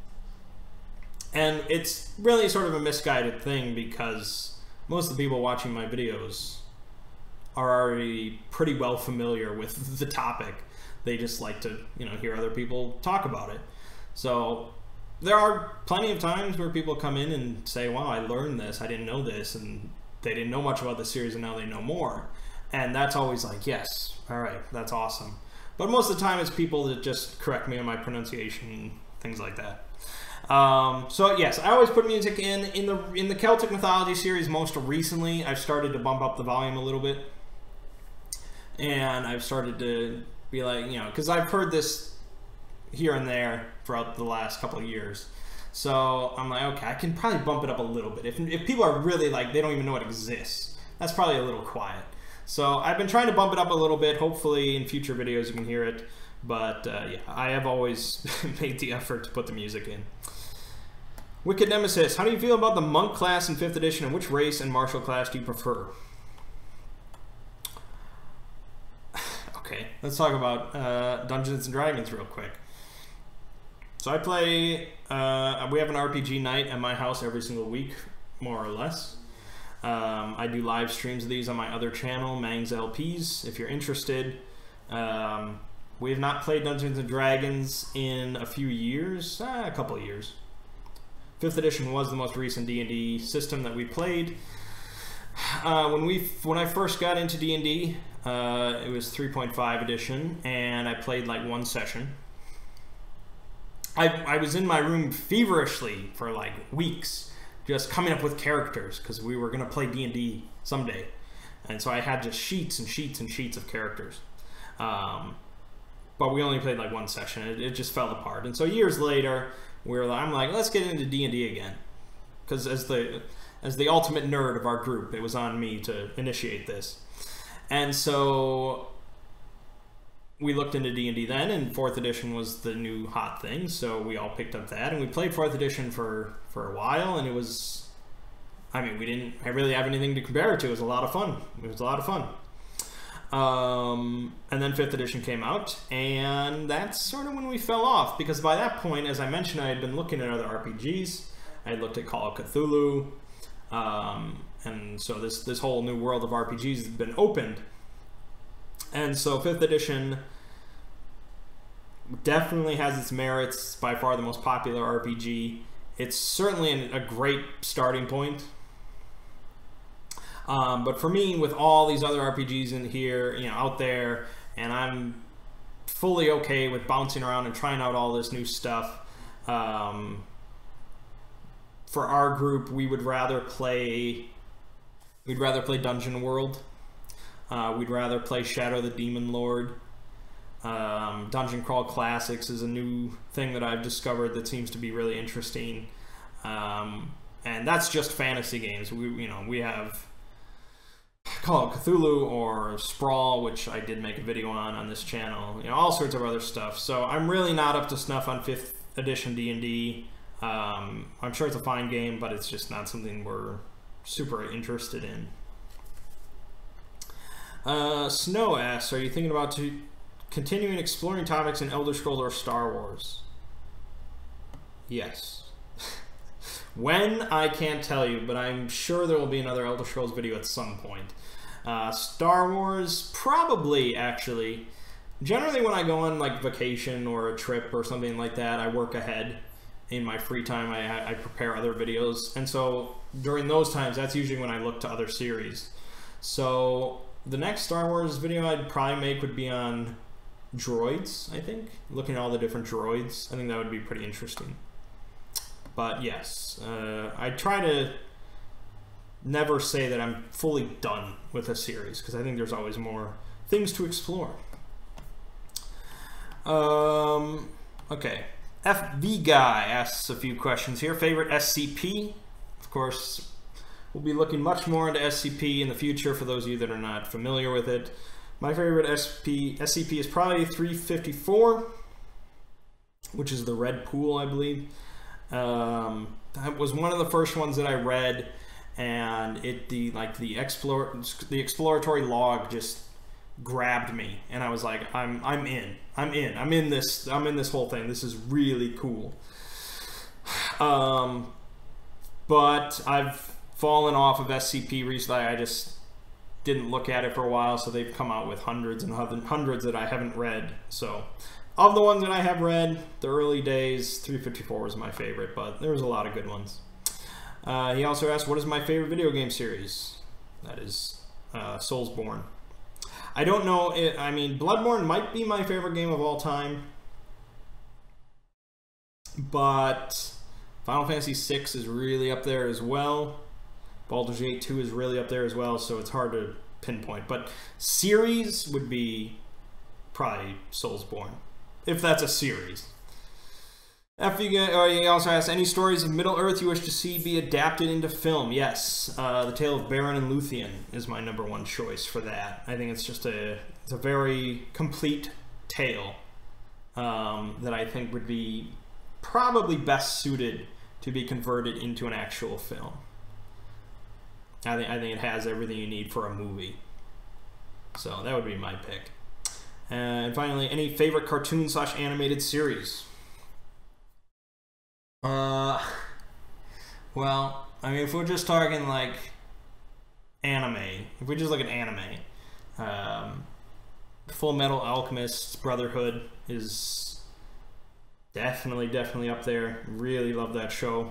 it's really sort of a misguided thing, because most of the people watching my videos are already pretty well familiar with the topic. They just like to, you know, hear other people talk about it. So there are plenty of times where people come in and say, wow, I learned this, I didn't know this, and they didn't know much about the series and now they know more. And that's always like, yes, all right, that's awesome. But most of the time it's people that just correct me on my pronunciation and things like that. So yes, I always put music in the Celtic Mythology series. Most recently, I've started to bump up the volume a little bit. And I've started to be like, you know, because I've heard this here and there throughout the last couple of years. So I'm like, okay, I can probably bump it up a little bit. If people are really like, they don't even know it exists, that's probably a little quiet. So I've been trying to bump it up a little bit. Hopefully in future videos you can hear it. But yeah, I have always made the effort to put the music in. Wicked Nemesis, how do you feel about the monk class in 5th edition, and which race and martial class do you prefer? Okay, let's talk about Dungeons & Dragons real quick. So I play, we have an RPG night at my house every single week, more or less. I do live streams of these on my other channel, Mangs LPs, if you're interested. We have not played Dungeons & Dragons in a few years, a couple of years. 5th edition was the most recent D&D system that we played. When I first got into D&D, it was 3.5 edition, and I played like one session. I was in my room feverishly for like weeks, just coming up with characters, because we were going to play D&D someday. And so I had just sheets and sheets and sheets of characters. But we only played like one session. It just fell apart. And so years later, I'm like, let's get into D&D again. because as the ultimate nerd of our group, it was on me to initiate this. And so we looked into D&D then, and 4th edition was the new hot thing, so we all picked up that, and we played 4th edition for a while, and it was, I mean, we didn't really have anything to compare it to. It was a lot of fun. It was a lot of fun. And then 5th edition came out, and that's sort of when we fell off, because by that point, as I mentioned, I had been looking at other RPGs. I had looked at Call of Cthulhu, and so this whole new world of RPGs has been opened. And so 5th edition definitely has its merits. It's by far the most popular RPG. It's certainly a great starting point. But for me, with all these other RPGs in here, out there, and I'm fully okay with bouncing around and trying out all this new stuff. For our group, we'd rather play Dungeon World. We'd rather play Shadow the Demon Lord. Dungeon Crawl Classics is a new thing that I've discovered that seems to be really interesting. And that's just fantasy games. We have Call of Cthulhu or Sprawl, which I did make a video on this channel. All sorts of other stuff. So I'm really not up to snuff on 5th edition D&D. I'm sure it's a fine game, but it's just not something we're super interested in. Snow asks, are you thinking about continuing exploring topics in Elder Scrolls or Star Wars? Yes. When, I can't tell you, but I'm sure there will be another Elder Scrolls video at some point. Star Wars, probably, actually. Generally, when I go on like vacation or a trip or something like that, I work ahead. In my free time, I prepare other videos. And so during those times, that's usually when I look to other series. So the next Star Wars video I'd probably make would be on droids, I think. Looking at all the different droids. I think that would be pretty interesting. But yes, I try to never say that I'm fully done with a series, because I think there's always more things to explore. Okay. FV Guy asks a few questions here. Favorite SCP? Of course, we'll be looking much more into SCP in the future for those of you that are not familiar with it. My favorite SCP is probably 354, which is the Red Pool, I believe. That was one of the first ones that I read, and the exploratory log just grabbed me, and I was like, I'm in this whole thing. This is really cool. But I've fallen off of SCP recently. I just didn't look at it for a while, so they've come out with hundreds and hundreds that I haven't read. So of the ones that I have read, the early days, 354 was my favorite, but there was a lot of good ones. He also asked, what is my favorite video game series? That is Soulsborne. I don't know. I mean, Bloodborne might be my favorite game of all time, but Final Fantasy VI is really up there as well. Baldur's Gate 2 is really up there as well, so it's hard to pinpoint. But series would be probably Soulsborne, if that's a series. He also asks, any stories of Middle-earth you wish to see be adapted into film? Yes. The Tale of Beren and Luthien is my #1 choice for that. I think it's just it's a very complete tale that I think would be probably best suited to be converted into an actual film. I think it has everything you need for a movie. So that would be my pick. And finally, any favorite cartoon/animated series? Well, I mean, if we're just talking like anime, if we just look at anime, Full Metal Alchemist Brotherhood is definitely up there. Really love that show.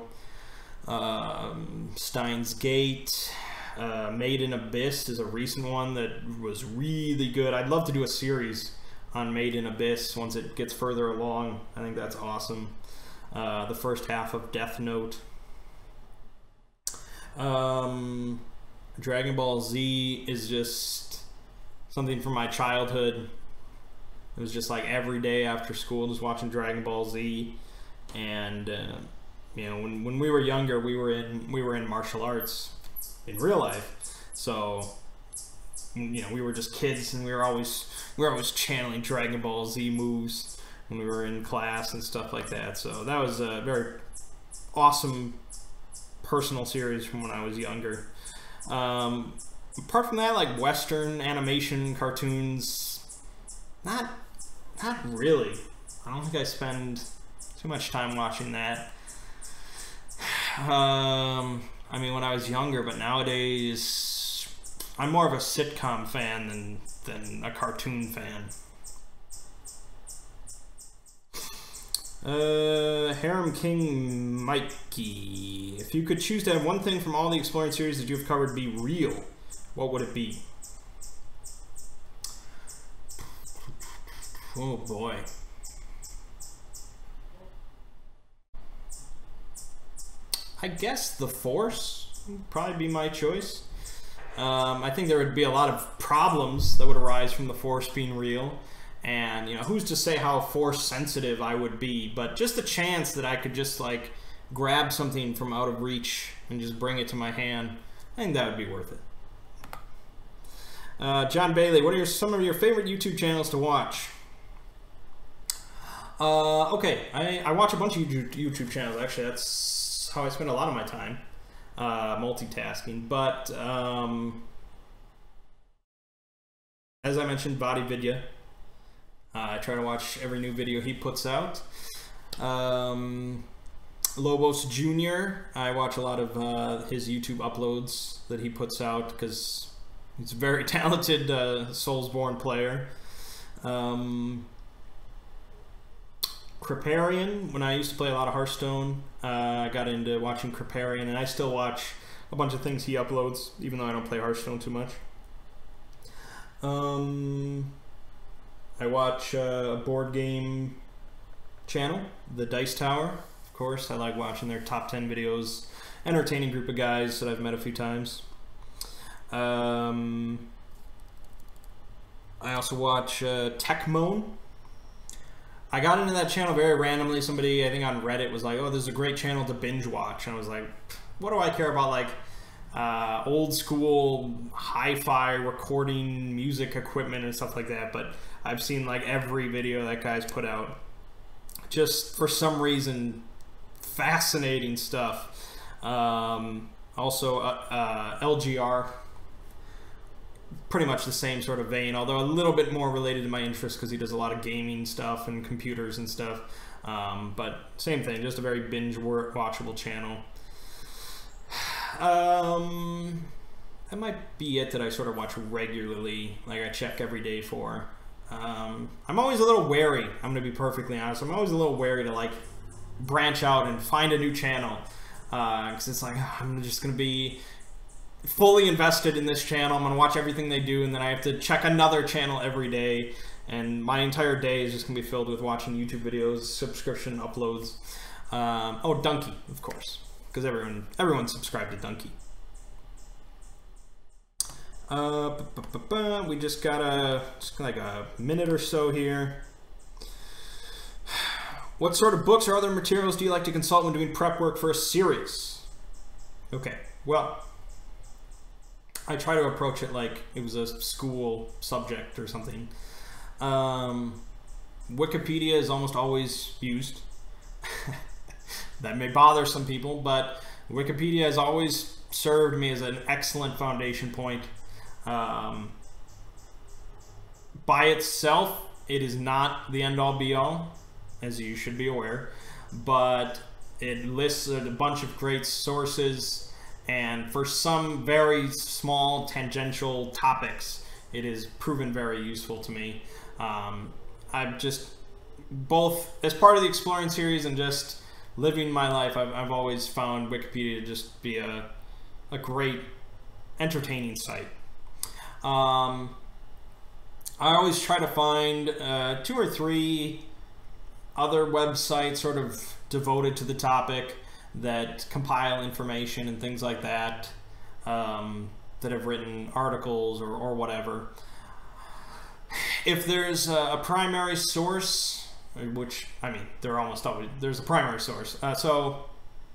Steins Gate, Made in Abyss is a recent one that was really good. I'd love to do a series on Made in Abyss once it gets further along. I think that's awesome. The first half of Death Note. Dragon Ball Z is just something from my childhood. It was just like every day after school just watching Dragon Ball Z, and you know, when we were younger, we were in martial arts in real life. So, you know, we were just kids, and we were always channeling Dragon Ball Z moves when we were in class and stuff like that. So that was a very awesome personal series from when I was younger. Apart from that, like Western animation cartoons, not really. I don't think I spend too much time watching that. I mean, when I was younger, but nowadays I'm more of a sitcom fan than a cartoon fan. Harem King Mikey. If you could choose to have one thing from all the Exploring series that you've covered be real, what would it be? Oh boy. I guess the Force would probably be my choice. I think there would be a lot of problems that would arise from the Force being real. And, you know, who's to say how Force sensitive I would be, but just the chance that I could just, like, grab something from out of reach and just bring it to my hand, I think that would be worth it. John Bailey, what are some of your favorite YouTube channels to watch? Okay, I watch a bunch of YouTube channels, actually. That's how I spend a lot of my time, multitasking. But, as I mentioned, Vadi Vidya. I try to watch every new video he puts out. Lobos Jr., I watch a lot of his YouTube uploads that he puts out because he's a very talented Soulsborne player. Kripparrian, when I used to play a lot of Hearthstone, I got into watching Kripparrian, and I still watch a bunch of things he uploads, even though I don't play Hearthstone too much. I watch a board game channel, The Dice Tower. Of course, I like watching their top 10 videos. Entertaining group of guys that I've met a few times. I also watch Techmoan. I got into that channel very randomly. Somebody, I think on Reddit, was like, oh, this is a great channel to binge watch. And I was like, what do I care about, like, old school hi-fi recording music equipment and stuff like that? But I've seen like every video that guy's put out. Just for some reason, fascinating stuff. Also, LGR, pretty much the same sort of vein, although a little bit more related to my interest because he does a lot of gaming stuff and computers and stuff. But same thing, just a very binge-watchable channel. That might be it that I sort of watch regularly, like I check every day for. I'm always a little wary, I'm going to be perfectly honest. I'm always a little wary to like branch out and find a new channel. Because it's like, I'm just going to be fully invested in this channel. I'm going to watch everything they do, and then I have to check another channel every day. And my entire day is just going to be filled with watching YouTube videos, subscription uploads. Oh, Dunkey, of course. Because everyone subscribed to Dunkey. We just got like a minute or so here. What sort of books or other materials do you like to consult when doing prep work for a series? Okay, well, I try to approach it like it was a school subject or something. Wikipedia is almost always used. That may bother some people, but Wikipedia has always served me as an excellent foundation point. By itself, it is not the end-all be-all, as you should be aware, but it lists a bunch of great sources, and for some very small tangential topics, it is proven very useful to me. I've just, both as part of the Exploring series and just living my life, I've always found Wikipedia to just be a great, entertaining site. I always try to find 2 or 3 other websites sort of devoted to the topic that compile information and things like that, that have written articles or whatever. If there's a primary source, which, I mean, there almost always, there's a primary source. So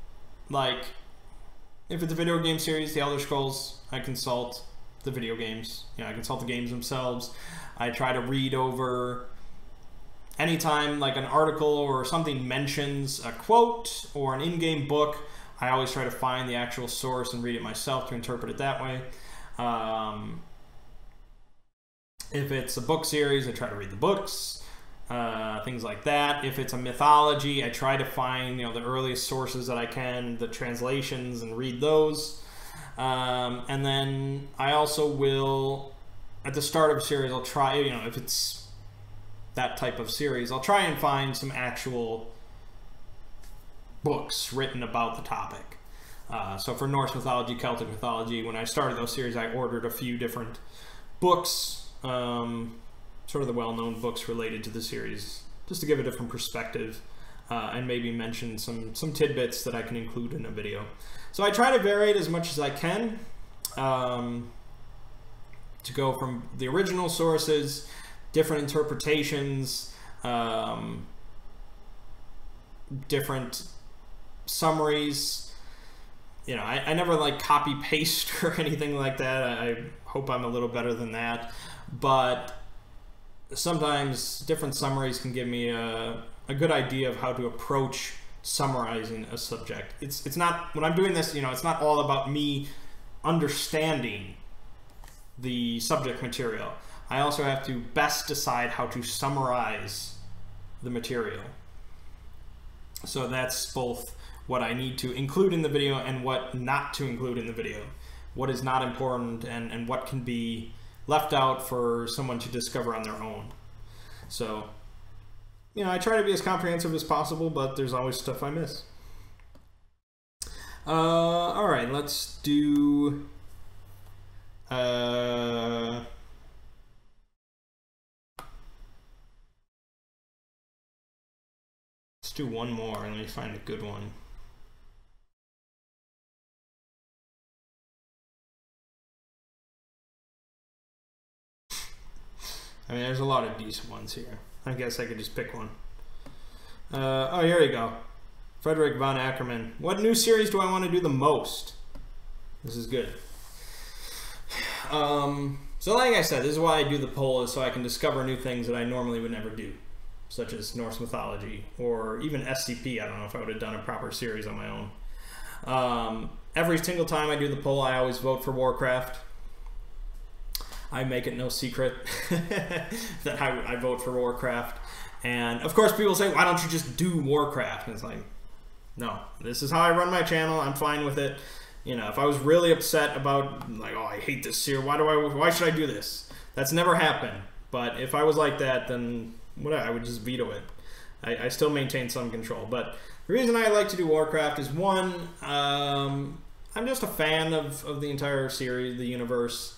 like, if it's a video game series, The Elder Scrolls, I consult the video games. You know, I consult the games themselves. I try to read over anytime like an article or something mentions a quote or an in-game book. I always try to find the actual source and read it myself to interpret it that way. If it's a book series, I try to read the books, things like that. If it's a mythology, I try to find, you know, the earliest sources that I can, the translations, and read those. And then I also will, at the start of a series, I'll try, you know, if it's that type of series, I'll try and find some actual books written about the topic. So for Norse mythology, Celtic mythology, when I started those series, I ordered a few different books, sort of the well-known books related to the series, just to give a different perspective, and maybe mention some tidbits that I can include in a video. So I try to vary it as much as I can, to go from the original sources, different interpretations, different summaries. You know, I never like copy paste or anything like that. I hope I'm a little better than that, but sometimes different summaries can give me a good idea of how to approach summarizing a subject. It's not, when I'm doing this, you know, it's not all about me understanding the subject material. I also have to best decide how to summarize the material. So that's both what I need to include in the video and what not to include in the video. What is not important and what can be left out for someone to discover on their own. So, you know, I try to be as comprehensive as possible, but there's always stuff I miss. All right, let's do... let's do one more and let me find a good one. I mean, there's a lot of decent ones here. I guess I could just pick one. Oh, here we go. Frederick von Ackerman. What new series do I want to do the most? This is good. So like I said, this is why I do the poll, is so I can discover new things that I normally would never do, such as Norse mythology or even SCP. I don't know if I would have done a proper series on my own. Every single time I do the poll, I always vote for Warcraft. I make it no secret that I vote for Warcraft. And of course people say, why don't you just do Warcraft? And it's like, no, this is how I run my channel. I'm fine with it. You know, if I was really upset about, like, oh, I hate this series, why should I do this? That's never happened. But if I was like that, then whatever, I would just veto it. I still maintain some control. But the reason I like to do Warcraft is, one, I'm just a fan of the entire series, the universe.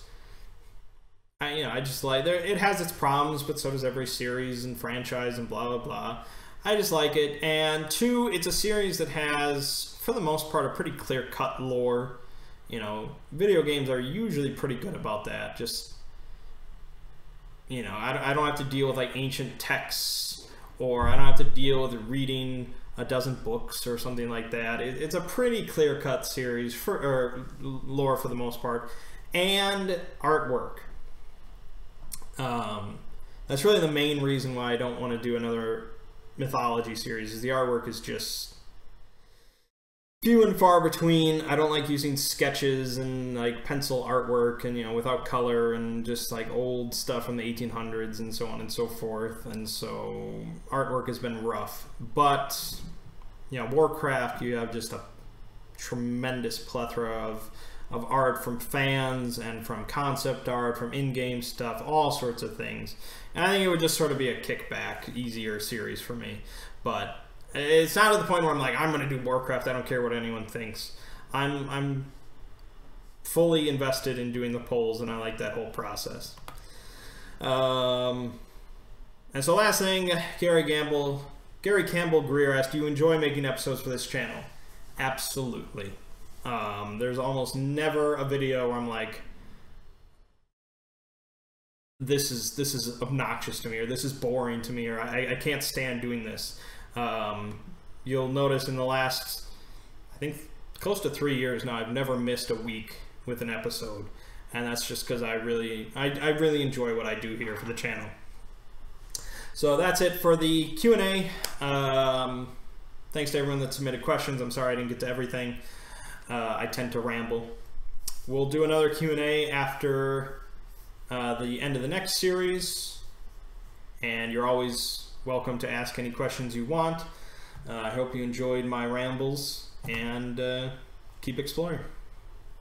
I just like, it has its problems, but so does every series and franchise and blah, blah, blah. I just like it. And two, it's a series that has, for the most part, a pretty clear-cut lore. You know, video games are usually pretty good about that. Just, you know, I don't have to deal with, like, ancient texts, or I don't have to deal with reading a dozen books or something like that. It's a pretty clear-cut series, or lore for the most part, and artwork. That's really the main reason why I don't want to do another mythology series, is the artwork is just few and far between. I don't like using sketches and like pencil artwork and, you know, without color, and just like old stuff from the 1800s and so on and so forth. And so artwork has been rough. But, you know, Warcraft, you have just a tremendous plethora of art from fans and from concept art, from in-game stuff, all sorts of things. And I think it would just sort of be a kickback, easier series for me. But it's not at the point where I'm like, I'm going to do Warcraft, I don't care what anyone thinks. I'm fully invested in doing the polls, and I like that whole process. And so last thing, Gary Campbell Greer asked, do you enjoy making episodes for this channel? Absolutely. There's almost never a video where I'm like, this is obnoxious to me, or this is boring to me, or I can't stand doing this. You'll notice in the last, I think close to 3 years now. I've never missed a week with an episode, and that's just because I really enjoy what I do here for the channel. So that's it for the Q&A. Thanks to everyone that submitted questions. I'm sorry I didn't get to everything. I tend to ramble. We'll do another Q&A after the end of the next series, and you're always welcome to ask any questions you want. I hope you enjoyed my rambles, and keep exploring.